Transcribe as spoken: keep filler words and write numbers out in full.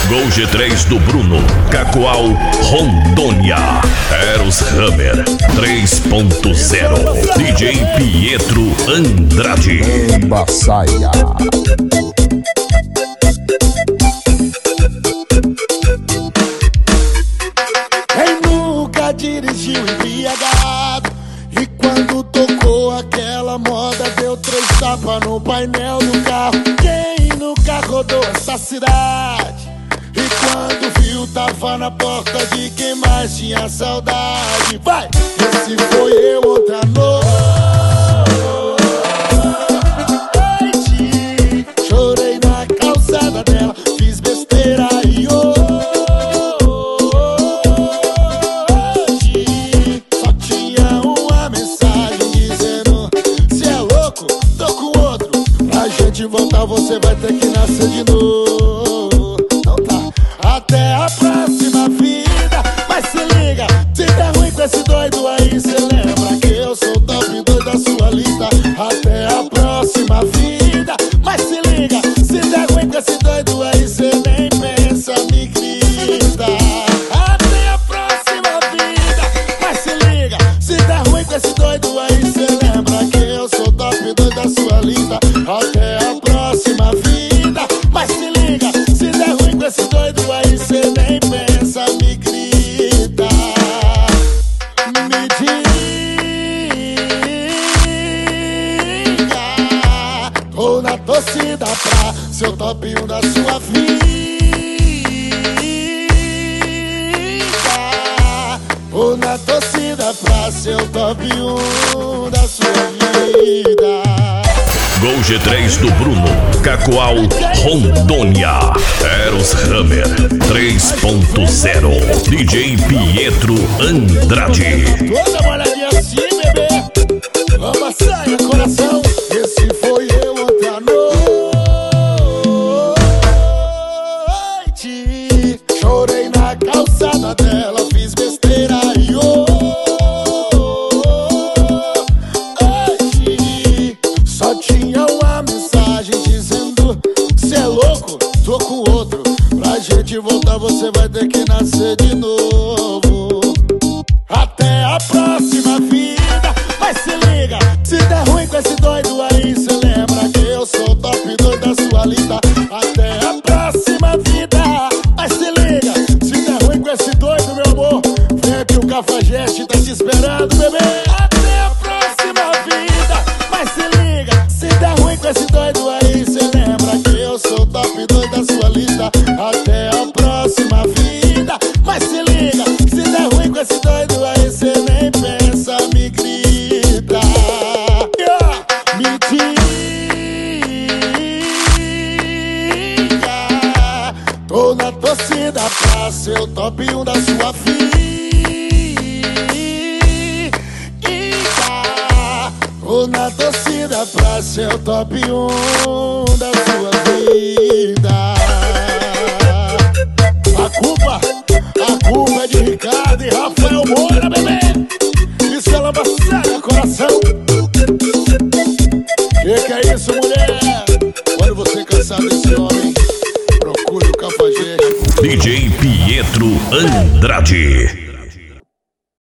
Gol G três do Bruno, Cacoal, Rondônia. Eros Hammer três ponto zero. D J Pietro Andrade. Embaçaia. Quem nunca dirigiu embriagado e quando tocou aquela moda deu três tapas no painel do carro? Quem nunca rodou essa cidade e quando viu tava na porta de quem mais tinha saudade? Vai! Esse foi eu outra noite, chorei na calçada dela, fiz besteira e hoje só tinha uma mensagem dizendo: se é louco, tô com outro, pra gente voltar você vai ter que nascer de novo. Então tá, até a próxima vida. Mas se liga, se der ruim com esse doido aí, cê lembra que eu sou o top dois da sua lista. Até a próxima vida. Mas se liga, se der ruim com esse doido aí, cê nem pensa, me grita. Até a próxima vida. Mas se liga, se der ruim com esse doido aí, cê lembra que eu sou o top dois da sua lista. Até a próxima vida. Mas se liga, se der ruim com esse doido aí, cê nem pensa, me grita. Me diga, tô na torcida pra ser o top um da sua vida. Tô na torcida pra ser o top um da sua vida. Gol G três do Bruno, Cacoal, Rondônia. Eros Hammer três ponto zero. D J Pietro Andrade. Toda molhadinha assim, bebê. Vamos sair, coração. Esse foi eu outra noite, chorei na calçada dela, fiz besteira e hoje só tinha uma mensagem dizendo: se é louco, tô com outro, pra gente voltar você vai ter que nascer de novo. Até a próxima vida. Mas se liga, se der ruim com esse doido aí, cê lembra que eu sou o top dois da sua lista. Até a próxima vida. Mas se liga, se der ruim com esse doido, meu amor, vem que o Cafajeste tá te esperando, bebê. Até a próxima vida. Mas se liga, se der ruim com esse doido aí, cê lembra que eu sou o top dois da sua lista. Até a próxima vida. Mas se liga, se der ruim com esse doido aí, cê nem pensa, me grita. Yeah. Me diga, tô na torcida pra ser o top um da sua vida. Tô na torcida pra ser o top um da sua vida. A culpa, a culpa é de Ricardo e Rafael Moura, bebê. Isso é lambaçaia, coração. Que que é isso, mulher? Quando você cansar desse homem, procure o Cafajeste. D J Pietro Andrade.